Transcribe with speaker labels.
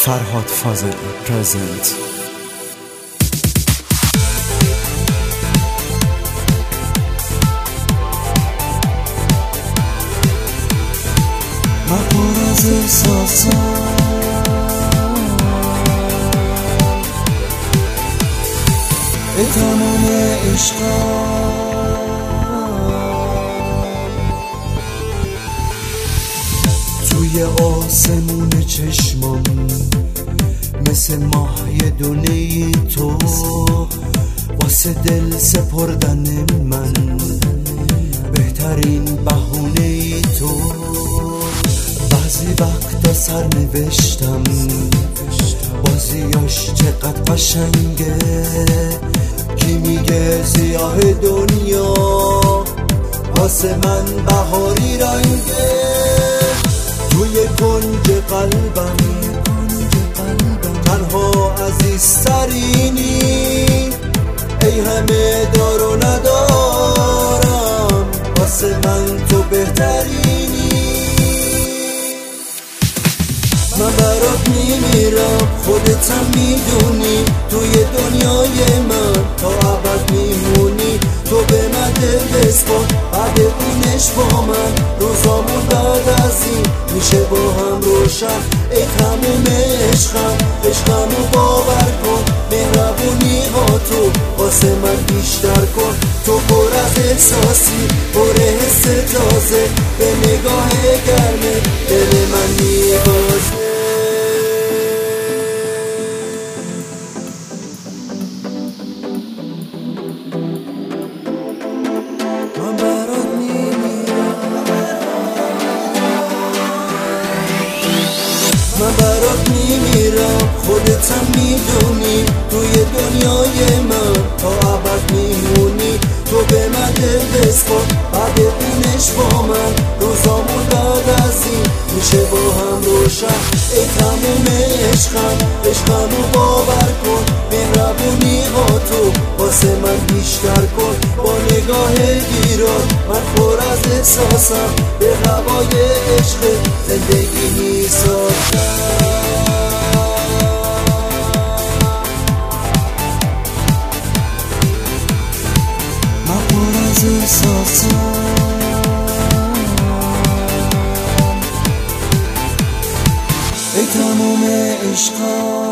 Speaker 1: فرهاد فاضلی پرزنت. من پر از احساسم، ای تمام عشقم، توی آسمون چشمام مثل ماه یه دونه تو، واسه دل سپردن من بهترین بهونه تو. بعضی وقتا سر نوشتم بازیاش چقدر قشنگه، کی میگه سیاه دنیا واسه من بهاری رنگه. توی کنج قلبم تنها عزیزترینی، ای همه دار و ندارم واسه من تو بهترینی. من برات میمیرم خودتم میدونی، توی دنیای من تا ابد میمونی. تو به من دل بسپار بعدونش با من، روزامون بعد از این میشه با هم روشن. ای تموم عشقمو باور کن، مهربونی ها تو واسه من بیشتر کن. تو پر از احساسی، پر حس تازه، به نگاه گرمه دل من میبازه. من برات میمیرم خودتم میدونی، توی دنیای من تا ابد میمونی. تو به من دل بسپار بعدونش با من، روزامون بعد از این میشه با هم روشن. ای تموم عشقمو باور کن، مهربونی ها تو واسه من بیشتر کن. با نگاه گیرات من پر از احساسم، به هوای عشق زندگی میسازم. من پر از احساسم، ای تمام عشقم،